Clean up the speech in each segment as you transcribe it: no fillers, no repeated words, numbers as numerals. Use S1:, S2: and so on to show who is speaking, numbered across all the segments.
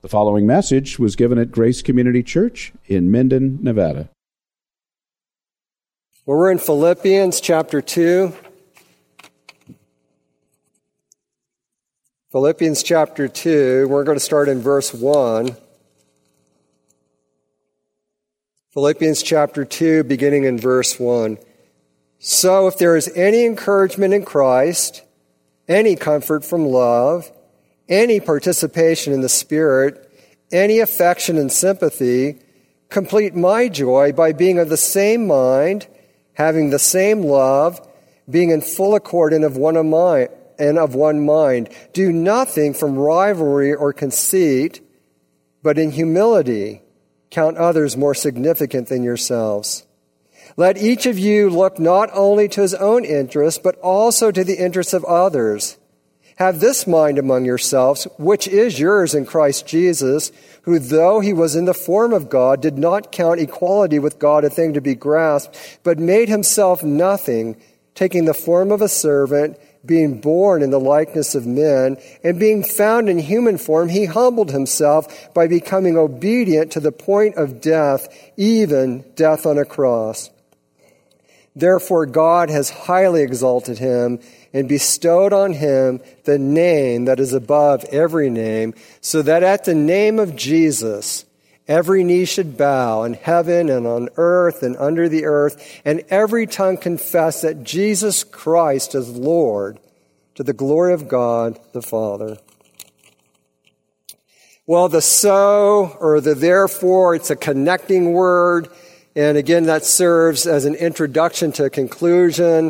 S1: The following message was given at Grace Community Church in Minden, Nevada.
S2: Well, we're in Philippians chapter 2. Philippians chapter 2, we're going to start in verse 1. Philippians chapter 2, beginning in verse 1. So if there is any encouragement in Christ, any comfort from love, any participation in the Spirit, any affection and sympathy, complete my joy by being of the same mind, having the same love, being in full accord and of one mind. Do nothing from rivalry or conceit, but in humility count others more significant than yourselves. Let each of you look not only to his own interests, but also to the interests of others. Have this mind among yourselves, which is yours in Christ Jesus, who, though he was in the form of God, did not count equality with God a thing to be grasped, but made himself nothing, taking the form of a servant, being born in the likeness of men, and being found in human form, he humbled himself by becoming obedient to the point of death, even death on a cross. Therefore God has highly exalted him and bestowed on him the name that is above every name, so that at the name of Jesus every knee should bow in heaven and on earth and under the earth, and every tongue confess that Jesus Christ is Lord, to the glory of God the Father. Well, the so or the therefore, it's a connecting word. And again, that serves as an introduction to a conclusion,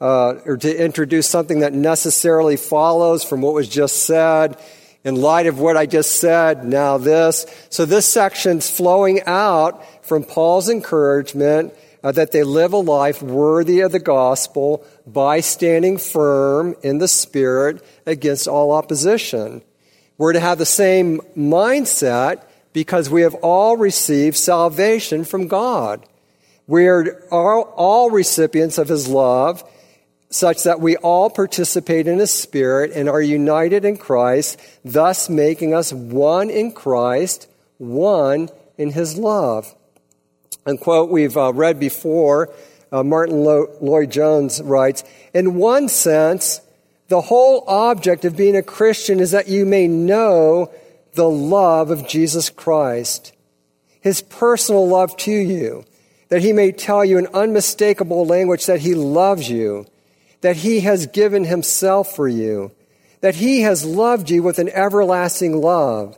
S2: or to introduce something that necessarily follows from what was just said. In light of what I just said, now this. So this section's flowing out from Paul's encouragement that they live a life worthy of the gospel by standing firm in the Spirit against all opposition. We're to have the same mindset because we have all received salvation from God. We are all recipients of his love, such that we all participate in his Spirit and are united in Christ, thus making us one in Christ, one in his love. And quote we've read before, Martin Lloyd-Jones writes, in one sense, the whole object of being a Christian is that you may know the love of Jesus Christ, his personal love to you, that he may tell you in unmistakable language that he loves you, that he has given himself for you, that he has loved you with an everlasting love.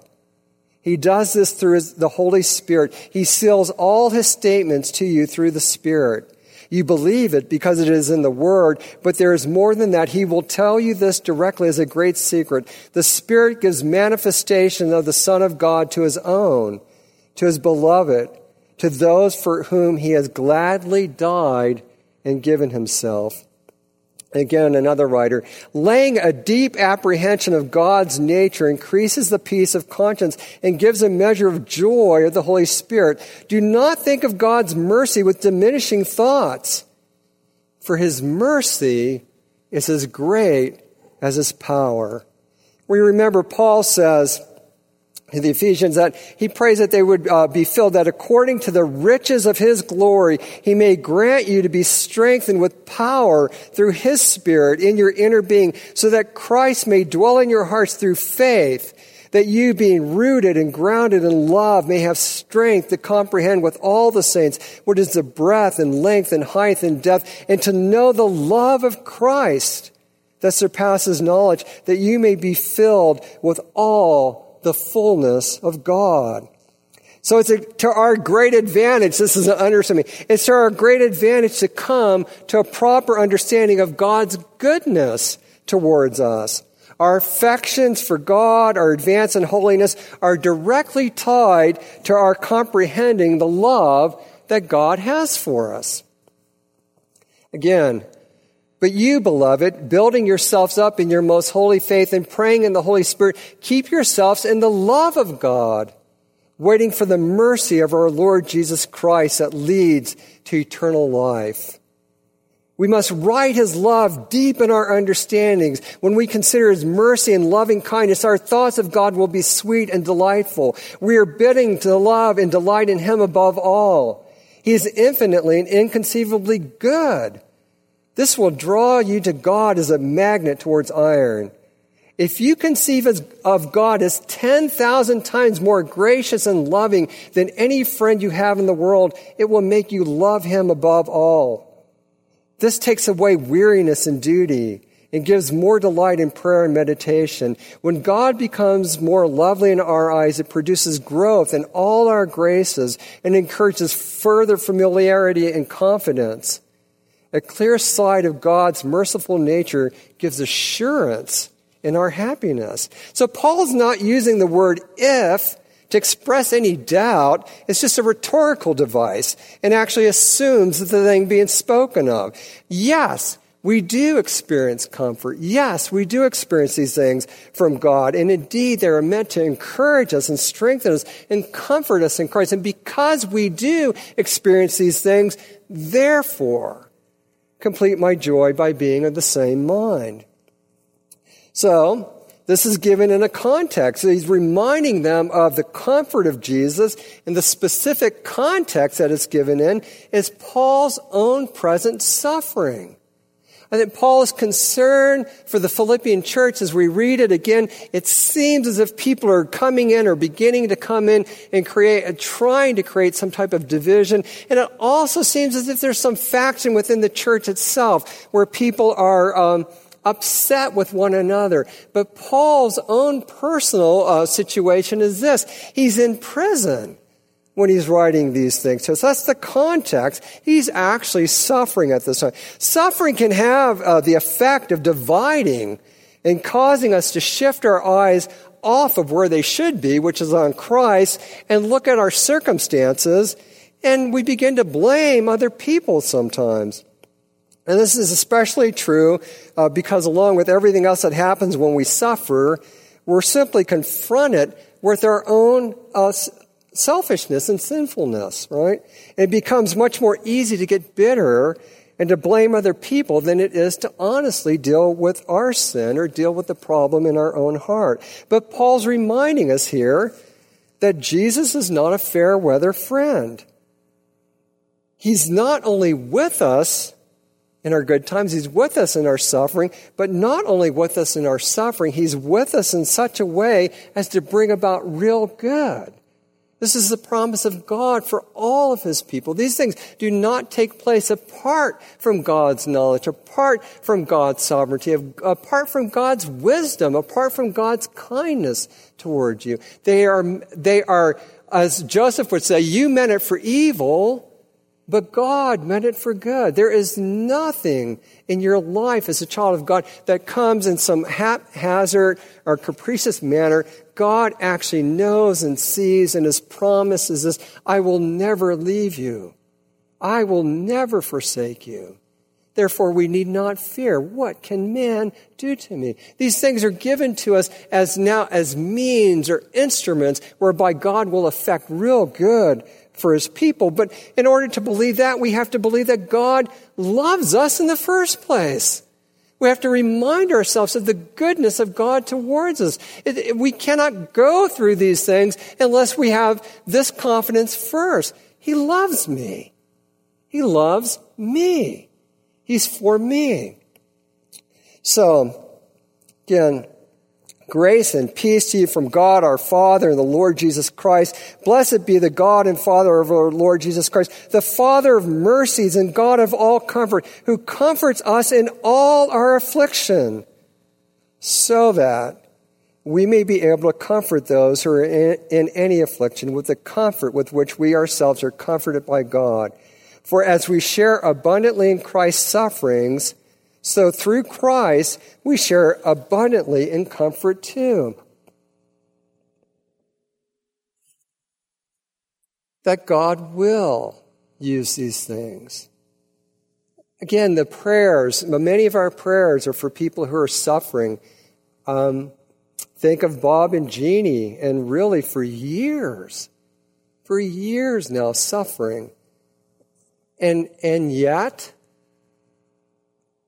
S2: He does this through the Holy Spirit. He seals all his statements to you through the Spirit. You believe it because it is in the Word, but there is more than that. He will tell you this directly as a great secret. The Spirit gives manifestation of the Son of God to his own, to his beloved, to those for whom he has gladly died and given himself. Again, another writer, laying a deep apprehension of God's nature increases the peace of conscience and gives a measure of joy of the Holy Spirit. Do not think of God's mercy with diminishing thoughts, for his mercy is as great as his power. We remember Paul says to the Ephesians that he prays that they would be filled, that according to the riches of his glory, he may grant you to be strengthened with power through his Spirit in your inner being, so that Christ may dwell in your hearts through faith, that you, being rooted and grounded in love, may have strength to comprehend with all the saints what is the breadth and length and height and depth, and to know the love of Christ that surpasses knowledge, that you may be filled with all the fullness of God. So it's to our great advantage, this is an understatement, it's to our great advantage to come to a proper understanding of God's goodness towards us. Our affections for God, our advance in holiness, are directly tied to our comprehending the love that God has for us. Again, but you, beloved, building yourselves up in your most holy faith and praying in the Holy Spirit, keep yourselves in the love of God, waiting for the mercy of our Lord Jesus Christ that leads to eternal life. We must write his love deep in our understandings. When we consider his mercy and loving kindness, our thoughts of God will be sweet and delightful. We are bidden to love and delight in him above all. He is infinitely and inconceivably good. This will draw you to God as a magnet towards iron. If you conceive of God as 10,000 times more gracious and loving than any friend you have in the world, it will make you love him above all. This takes away weariness in duty and gives more delight in prayer and meditation. When God becomes more lovely in our eyes, it produces growth in all our graces and encourages further familiarity and confidence. A clear sight of God's merciful nature gives assurance in our happiness. So Paul's not using the word if to express any doubt. It's just a rhetorical device and actually assumes the thing being spoken of. Yes, we do experience comfort. Yes, we do experience these things from God. And indeed, they are meant to encourage us and strengthen us and comfort us in Christ. And because we do experience these things, therefore, complete my joy by being of the same mind. So, this is given in a context. So he's reminding them of the comfort of Jesus, and the specific context that it's given in is Paul's own present suffering. I think Paul is concerned for the Philippian church. As we read it again, it seems as if people are coming in or beginning to come in and trying to create some type of division. And it also seems as if there's some faction within the church itself where people are upset with one another. But Paul's own personal situation is this. He's in prison when he's writing these things. So that's the context. He's actually suffering at this time. Suffering can have the effect of dividing and causing us to shift our eyes off of where they should be, which is on Christ, and look at our circumstances, and we begin to blame other people sometimes. And this is especially true because along with everything else that happens when we suffer, we're simply confronted with our own selfishness and sinfulness, right? And it becomes much more easy to get bitter and to blame other people than it is to honestly deal with our sin or deal with the problem in our own heart. But Paul's reminding us here that Jesus is not a fair weather friend. He's not only with us in our good times, he's with us in our suffering, but not only with us in our suffering, he's with us in such a way as to bring about real good. This is the promise of God for all of his people. These things do not take place apart from God's knowledge, apart from God's sovereignty, apart from God's wisdom, apart from God's kindness towards you. They are, as Joseph would say, you meant it for evil, but God meant it for good. There is nothing in your life as a child of God that comes in some haphazard or capricious manner. God actually knows and sees, and his promise is this: I will never leave you. I will never forsake you. Therefore, we need not fear. What can man do to me? These things are given to us as means or instruments whereby God will effect real good for his people. But in order to believe that, we have to believe that God loves us in the first place. We have to remind ourselves of the goodness of God towards us. We cannot go through these things unless we have this confidence first. He loves me. He loves me. He's for me. So, again, grace and peace to you from God our Father and the Lord Jesus Christ. Blessed be the God and Father of our Lord Jesus Christ, the Father of mercies and God of all comfort, who comforts us in all our affliction, so that we may be able to comfort those who are in any affliction with the comfort with which we ourselves are comforted by God. For as we share abundantly in Christ's sufferings, so through Christ, we share abundantly in comfort too. That God will use these things. Again, the prayers, many of our prayers are for people who are suffering. Think of Bob and Jeannie, and really for years now suffering. And yet,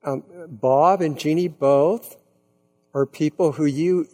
S2: Bob and Jeannie both are people who you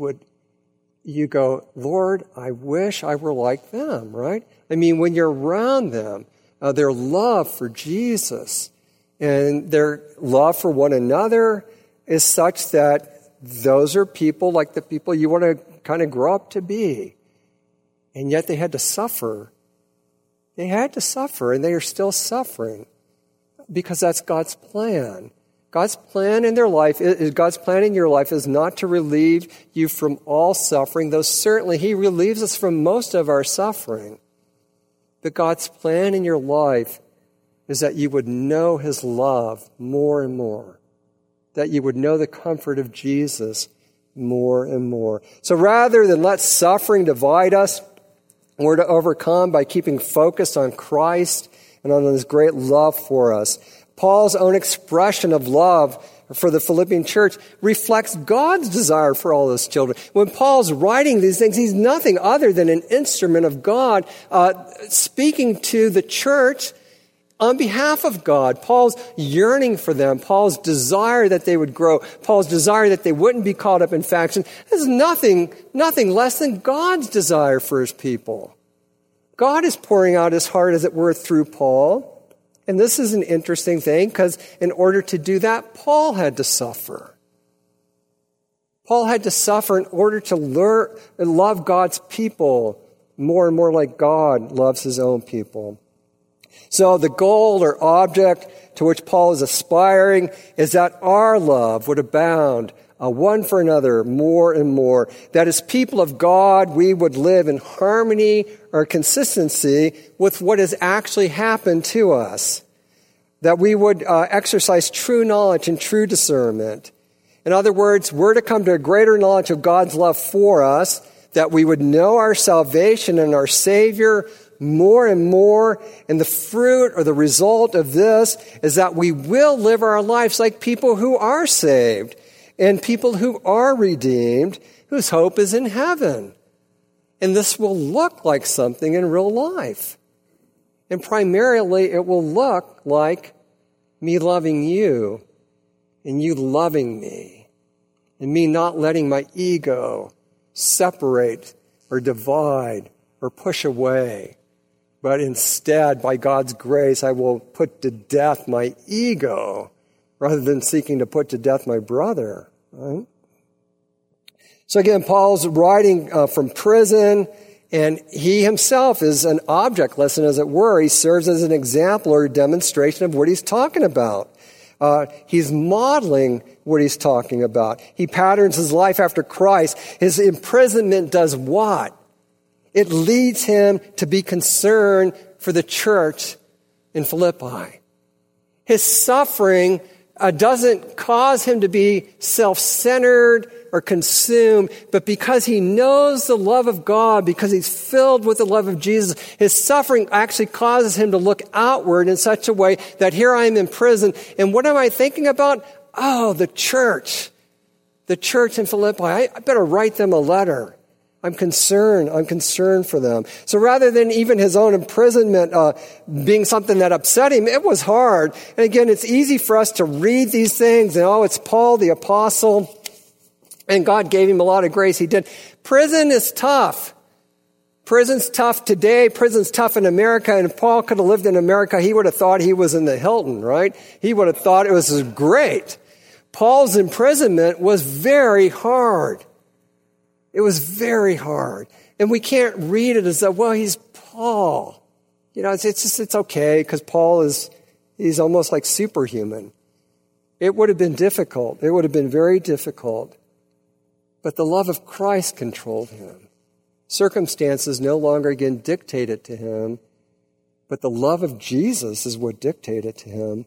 S2: go, Lord, I wish I were like them, right? I mean, when you're around them, their love for Jesus and their love for one another is such that those are people like the people you want to kind of grow up to be. And yet they had to suffer. They had to suffer, and they are still suffering because that's God's plan. God's plan in their life, God's plan in your life is not to relieve you from all suffering, though certainly He relieves us from most of our suffering. But God's plan in your life is that you would know His love more and more, that you would know the comfort of Jesus more and more. So rather than let suffering divide us, we're to overcome by keeping focused on Christ and on His great love for us. Paul's own expression of love for the Philippian church reflects God's desire for all His children. When Paul's writing these things, he's nothing other than an instrument of God speaking to the church on behalf of God. Paul's yearning for them, Paul's desire that they would grow, Paul's desire that they wouldn't be caught up in faction is nothing less than God's desire for His people. God is pouring out His heart, as it were, through Paul. And this is an interesting thing because in order to do that, Paul had to suffer. Paul had to suffer in order to learn and love God's people more and more like God loves His own people. So the goal or object to which Paul is aspiring is that our love would abound one for another more and more. That as people of God, we would live in harmony or consistency with what has actually happened to us. That we would exercise true knowledge and true discernment. In other words, we're to come to a greater knowledge of God's love for us, that we would know our salvation and our Savior more and more. And the fruit or the result of this is that we will live our lives like people who are saved and people who are redeemed, whose hope is in heaven. And this will look like something in real life. And primarily it will look like me loving you and you loving me and me not letting my ego separate or divide or push away. But instead, by God's grace, I will put to death my ego rather than seeking to put to death my brother. Right? So again, Paul's writing from prison, and he himself is an object lesson, as it were. He serves as an example or demonstration of what he's talking about. He's modeling what he's talking about. He patterns his life after Christ. His imprisonment does what? It leads him to be concerned for the church in Philippi. His suffering doesn't cause him to be self-centered or consumed, but because he knows the love of God, because he's filled with the love of Jesus, his suffering actually causes him to look outward in such a way that here I am in prison, and what am I thinking about? Oh, the church in Philippi. I better write them a letter. I'm concerned for them. So rather than even his own imprisonment being something that upset him, it was hard. And again, it's easy for us to read these things and, it's Paul the apostle, and God gave him a lot of grace. He did. Prison is tough. Prison's tough today. Prison's tough in America. And if Paul could have lived in America, he would have thought he was in the Hilton, right? He would have thought it was great. Paul's imprisonment was very hard. It was very hard. And we can't read it as though, well, he's Paul. It's okay because Paul he's almost like superhuman. It would have been difficult. It would have been very difficult. But the love of Christ controlled him. Circumstances no longer again dictated to him, but the love of Jesus is what dictated to him.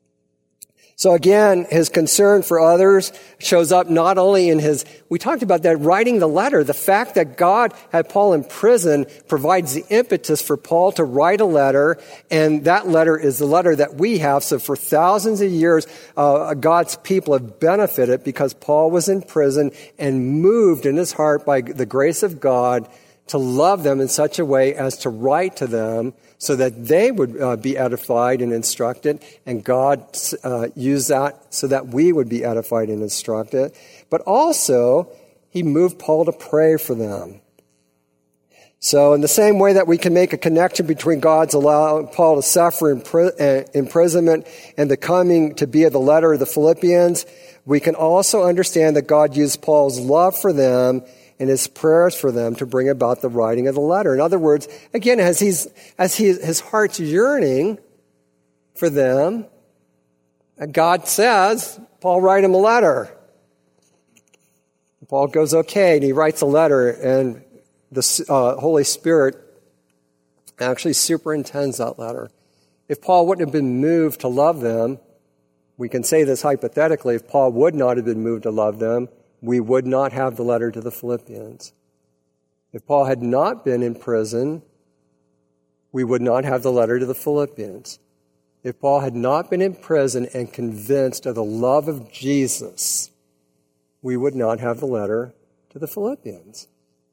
S2: So again, his concern for others shows up not only in we talked about that, writing the letter. The fact that God had Paul in prison provides the impetus for Paul to write a letter, and that letter is the letter that we have. So for thousands of years, God's people have benefited because Paul was in prison and moved in his heart by the grace of God to love them in such a way as to write to them so that they would be edified and instructed, and God used that so that we would be edified and instructed. But also, he moved Paul to pray for them. So in the same way that we can make a connection between God's allowing Paul to suffer imprisonment and the coming to be of the letter of the Philippians, we can also understand that God used Paul's love for them and his prayers for them to bring about the writing of the letter. In other words, again, as his heart's yearning for them, God says, Paul, write him a letter. Paul goes, okay, and he writes a letter, and the Holy Spirit actually superintends that letter. If Paul wouldn't have been moved to love them, we can say this hypothetically, if Paul would not have been moved to love them, we would not have the letter to the Philippians. If Paul had not been in prison, we would not have the letter to the Philippians. If Paul had not been in prison and convinced of the love of Jesus, we would not have the letter to the Philippians.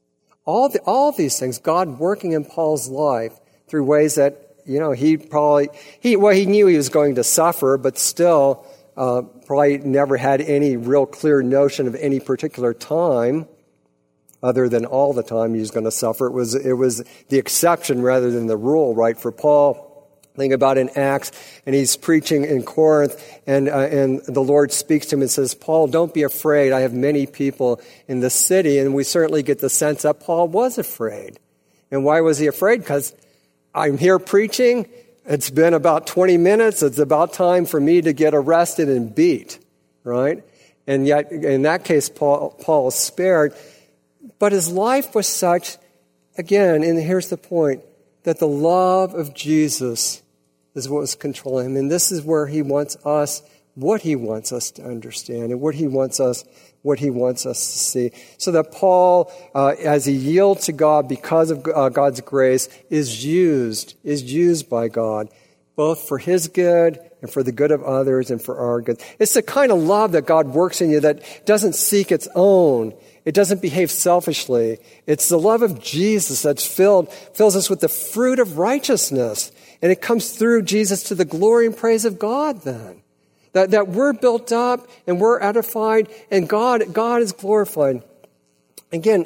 S2: All these things, God working in Paul's life through ways that, he knew he was going to suffer, but still probably never had any real clear notion of any particular time other than all the time he was going to suffer. It was the exception rather than the rule, right? For Paul, think about in Acts, and he's preaching in Corinth, and the Lord speaks to him and says, Paul, don't be afraid. I have many people in the city. And we certainly get the sense that Paul was afraid. And why was he afraid? Because I'm here preaching. It's been about 20 minutes. It's about time for me to get arrested and beat, right? And yet, in that case, Paul is spared. But his life was such, again, and here's the point, that the love of Jesus is what was controlling him. And this is where he wants us, what he wants us to understand, and what he wants us to see. So that Paul, as he yields to God because of God's grace, is used by God, both for his good and for the good of others and for our good. It's the kind of love that God works in you that doesn't seek its own. It doesn't behave selfishly. It's the love of Jesus that fills us with the fruit of righteousness. And it comes through Jesus to the glory and praise of God then. That we're built up and we're edified and God is glorified. Again,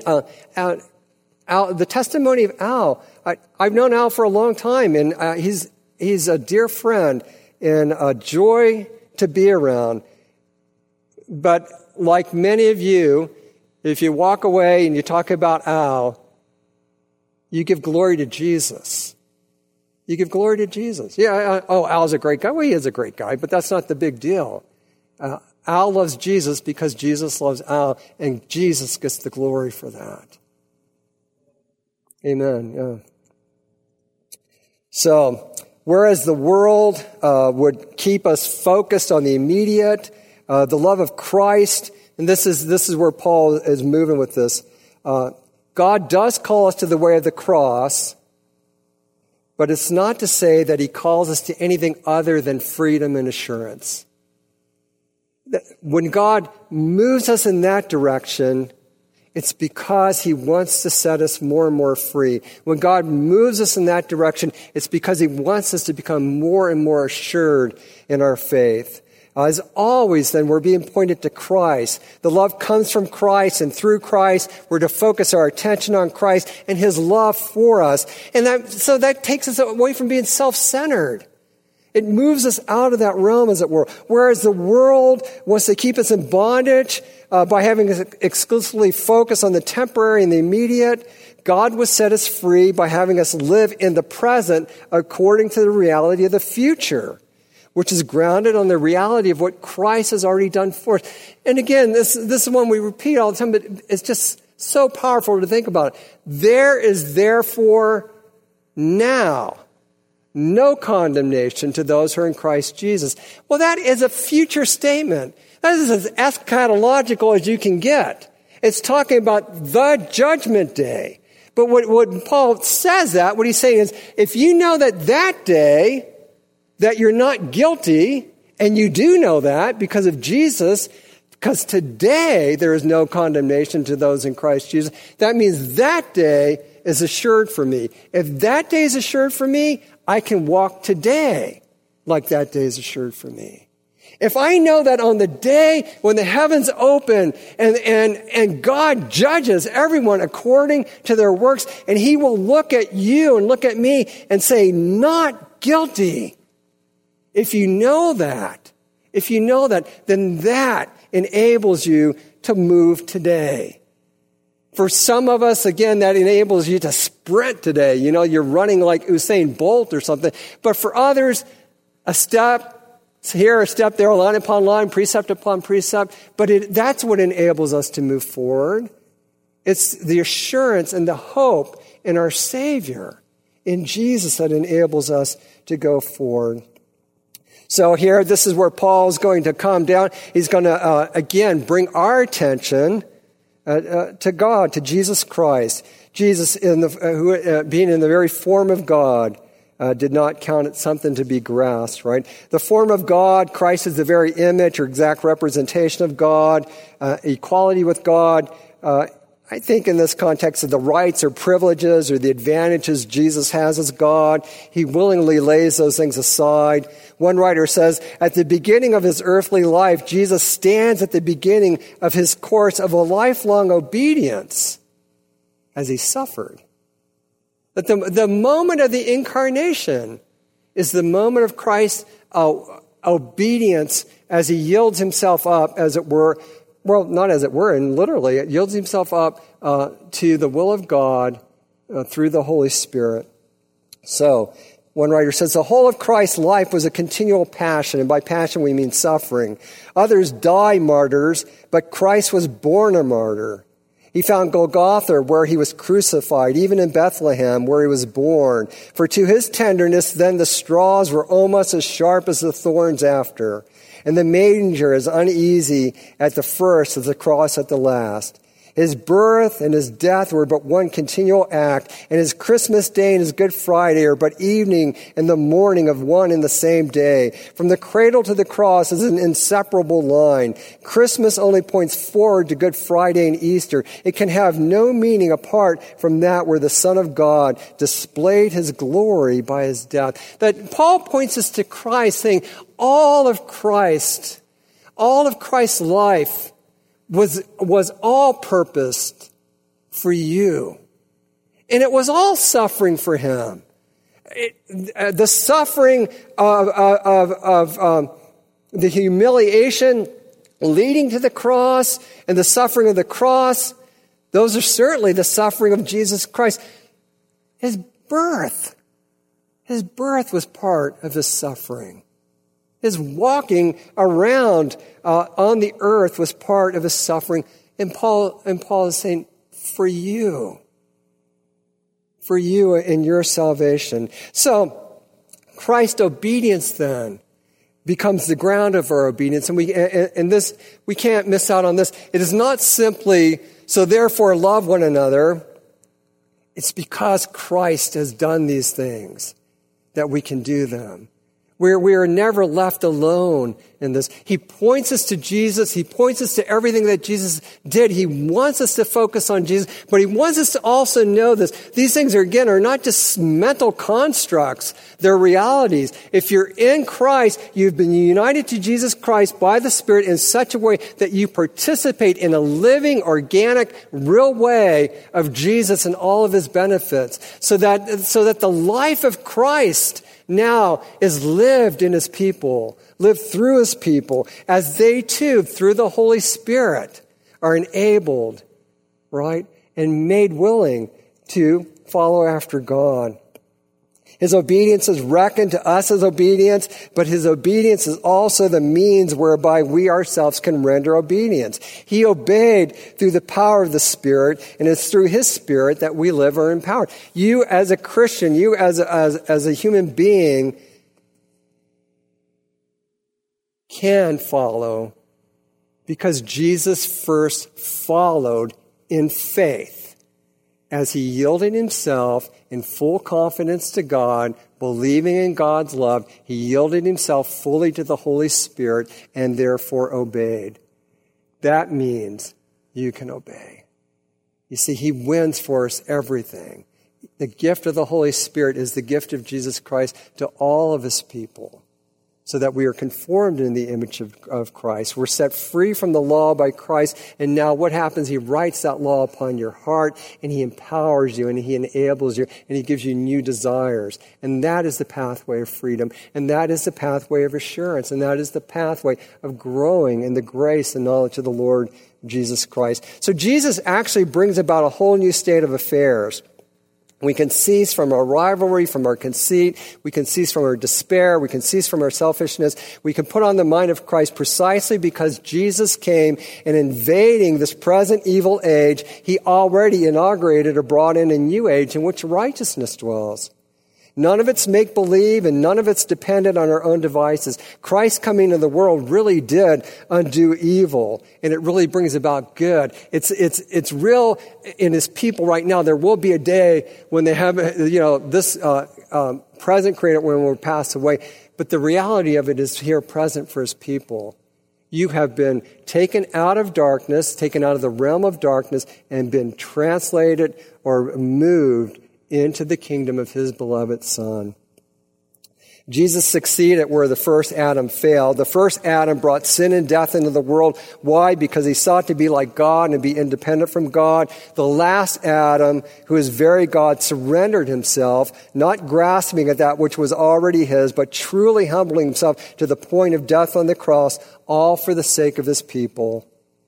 S2: Al, the testimony of Al, I've known Al for a long time, and he's a dear friend and a joy to be around. But like many of you, if you walk away and you talk about Al, you give glory to Jesus. You give glory to Jesus. Yeah, Al's a great guy. Well, he is a great guy, but that's not the big deal. Al loves Jesus because Jesus loves Al, and Jesus gets the glory for that. Amen. Yeah. So, whereas the world would keep us focused on the immediate, the love of Christ, and this is where Paul is moving with this. God does call us to the way of the cross, but it's not to say that he calls us to anything other than freedom and assurance. When God moves us in that direction, it's because he wants to set us more and more free. When God moves us in that direction, it's because he wants us to become more and more assured in our faith. As always, then, we're being pointed to Christ. The love comes from Christ, and through Christ, we're to focus our attention on Christ and his love for us. And so that takes us away from being self-centered. It moves us out of that realm, as it were. Whereas the world wants to keep us in bondage by having us exclusively focus on the temporary and the immediate, God will set us free by having us live in the present according to the reality of the future, which is grounded on the reality of what Christ has already done for us. And again, this is one we repeat all the time, but it's just so powerful to think about it. There is therefore now no condemnation to those who are in Christ Jesus. Well, that is a future statement. That is as eschatological as you can get. It's talking about the judgment day. But what Paul says what he's saying is, if you know that day, that you're not guilty, and you do know that because of Jesus, because today there is no condemnation to those in Christ Jesus, that means that day is assured for me. If that day is assured for me, I can walk today like that day is assured for me. If I know that on the day when the heavens open and God judges everyone according to their works, and he will look at you and look at me and say, not guilty. If you know that, then that enables you to move today. For some of us, again, that enables you to sprint today. You're running like Usain Bolt or something. But for others, a step here, a step there, line upon line, precept upon precept. But that's what enables us to move forward. It's the assurance and the hope in our Savior, in Jesus, that enables us to go forward. So here, this is where Paul's going to come down. He's going to, again, bring our attention to God, to Jesus Christ. Jesus, who being in the very form of God, did not count it something to be grasped, right? The form of God, Christ is the very image or exact representation of God, equality with God. I think in this context of the rights or privileges or the advantages Jesus has as God, he willingly lays those things aside. One writer says, at the beginning of his earthly life, Jesus stands at the beginning of his course of a lifelong obedience as he suffered. That the moment of the incarnation is the moment of Christ's obedience as he yields himself up, as it were. Well, not as it were, and literally, it yields himself up to the will of God through the Holy Spirit. So, one writer says, the whole of Christ's life was a continual passion, and by passion we mean suffering. Others die martyrs, but Christ was born a martyr. He found Golgotha, where he was crucified, even in Bethlehem, where he was born. For to his tenderness then the straws were almost as sharp as the thorns after. And the manger as uneasy at the first as the cross at the last. His birth and his death were but one continual act, and his Christmas day and his Good Friday are but evening and the morning of one and the same day. From the cradle to the cross is an inseparable line. Christmas only points forward to Good Friday and Easter. It can have no meaning apart from that where the Son of God displayed his glory by his death. That Paul points us to Christ, saying all of Christ's life was all purposed for you. And it was all suffering for him. The suffering of the humiliation leading to the cross and the suffering of the cross, those are certainly the suffering of Jesus Christ. His birth was part of his suffering. His walking around on the earth was part of his suffering. And Paul is saying, for you and your salvation. So Christ's obedience then becomes the ground of our obedience. And we can't miss out on this. It is not simply, so therefore love one another. It's because Christ has done these things that we can do them. We are never left alone in this. He points us to Jesus. He points us to everything that Jesus did. He wants us to focus on Jesus, but he wants us to also know this. These things are not just mental constructs. They're realities. If you're in Christ, you've been united to Jesus Christ by the Spirit in such a way that you participate in a living, organic, real way of Jesus and all of his benefits. So that the life of Christ now is lived in his people, lived through his people, as they too, through the Holy Spirit, are enabled, right, and made willing to follow after God. His obedience is reckoned to us as obedience, but his obedience is also the means whereby we ourselves can render obedience. He obeyed through the power of the Spirit, and it's through his Spirit that we live or empowered. You as a Christian, you as a human being can follow because Jesus first followed in faith. As he yielded himself in full confidence to God, believing in God's love, he yielded himself fully to the Holy Spirit and therefore obeyed. That means you can obey. You see, he wins for us everything. The gift of the Holy Spirit is the gift of Jesus Christ to all of his people, so that we are conformed in the image of Christ. We're set free from the law by Christ, and now what happens? He writes that law upon your heart, and he empowers you, and he enables you, and he gives you new desires. And that is the pathway of freedom, and that is the pathway of assurance, and that is the pathway of growing in the grace and knowledge of the Lord Jesus Christ. So Jesus actually brings about a whole new state of affairs. We can cease from our rivalry, from our conceit. We can cease from our despair. We can cease from our selfishness. We can put on the mind of Christ precisely because Jesus came and invading this present evil age, he already inaugurated or brought in a new age in which righteousness dwells. None of it's make-believe and none of it's dependent on our own devices. Christ coming into the world really did undo evil, and it really brings about good. It's real in his people right now. There will be a day when they have, this present created when we're passed away. But the reality of it is here present for his people. You have been taken out of darkness, taken out of the realm of darkness, and been translated or moved into the kingdom of his beloved Son. Jesus succeeded where the first Adam failed. The first Adam brought sin and death into the world. Why? Because he sought to be like God and be independent from God. The last Adam, who is very God, surrendered himself, not grasping at that which was already his, but truly humbling himself to the point of death on the cross, all for the sake of his people.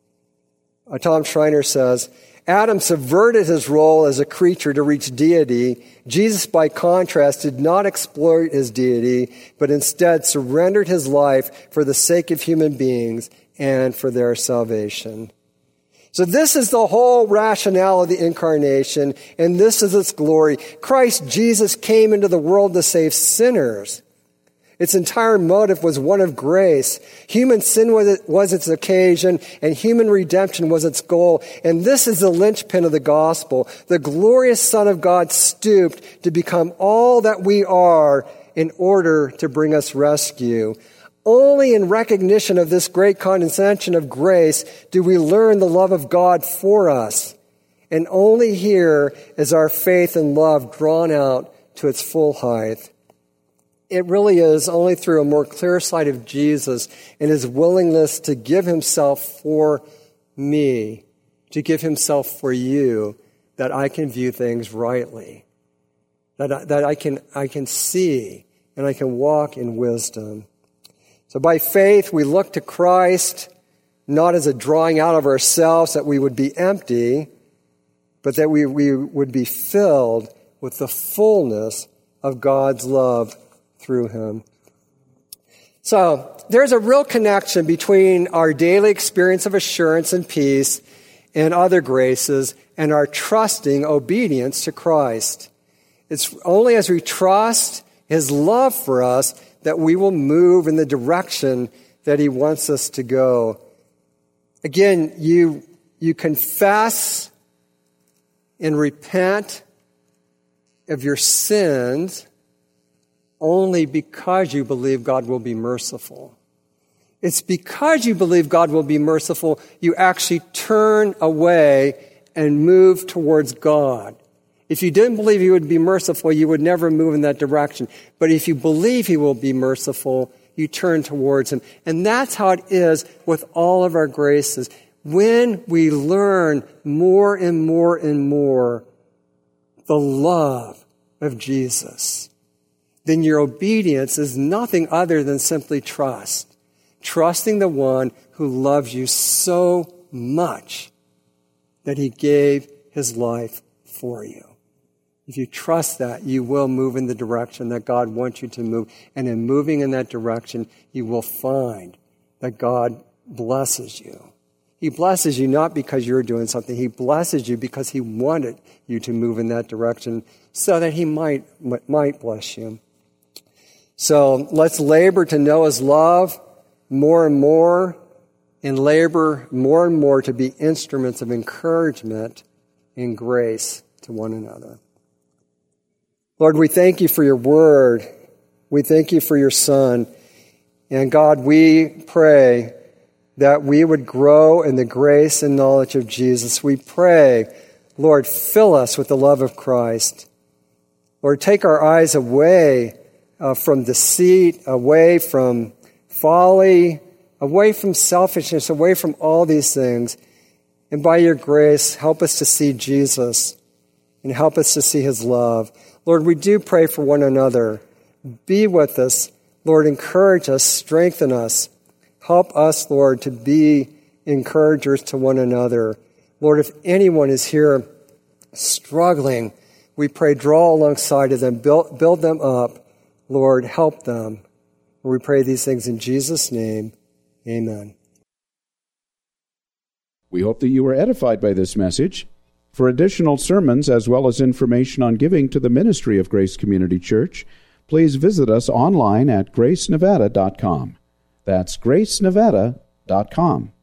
S2: Tom Schreiner says, Adam subverted his role as a creature to reach deity. Jesus, by contrast, did not exploit his deity, but instead surrendered his life for the sake of human beings and for their salvation. So this is the whole rationale of the incarnation, and this is its glory. Christ Jesus came into the world to save sinners. Its entire motive was one of grace. Human sin was its occasion, and human redemption was its goal. And this is the linchpin of the gospel. The glorious Son of God stooped to become all that we are in order to bring us rescue. Only in recognition of this great condescension of grace do we learn the love of God for us. And only here is our faith and love drawn out to its full height. It really is only through a more clear sight of Jesus and his willingness to give himself for me, to give himself for you, that I can view things rightly, that I can see and I can walk in wisdom. So by faith, we look to Christ, not as a drawing out of ourselves that we would be empty, but that we would be filled with the fullness of God's love through him. So there's a real connection between our daily experience of assurance and peace and other graces and our trusting obedience to Christ. It's only as we trust his love for us that we will move in the direction that he wants us to go. Again, you confess and repent of your sins only because you believe God will be merciful. It's because you believe God will be merciful, you actually turn away and move towards God. If you didn't believe he would be merciful, you would never move in that direction. But if you believe he will be merciful, you turn towards him. And that's how it is with all of our graces. When we learn more and more and more the love of Jesus, then your obedience is nothing other than simply trust. Trusting the one who loves you so much that he gave his life for you. If you trust that, you will move in the direction that God wants you to move. And in moving in that direction, you will find that God blesses you. He blesses you not because you're doing something. He blesses you because he wanted you to move in that direction so that he might bless you. So let's labor to know his love more and more, and labor more and more to be instruments of encouragement and grace to one another. Lord, we thank you for your word. We thank you for your Son. And God, we pray that we would grow in the grace and knowledge of Jesus. We pray, Lord, fill us with the love of Christ. Lord, take our eyes away from deceit, away from folly, away from selfishness, away from all these things. And by your grace, help us to see Jesus and help us to see his love. Lord, we do pray for one another. Be with us. Lord, encourage us, strengthen us. Help us, Lord, to be encouragers to one another. Lord, if anyone is here struggling, we pray, draw alongside of them, build them up. Lord, help them. We pray these things in Jesus' name. Amen.
S1: We hope that you were edified by this message. For additional sermons as well as information on giving to the ministry of Grace Community Church, please visit us online at gracenevada.com. That's gracenevada.com.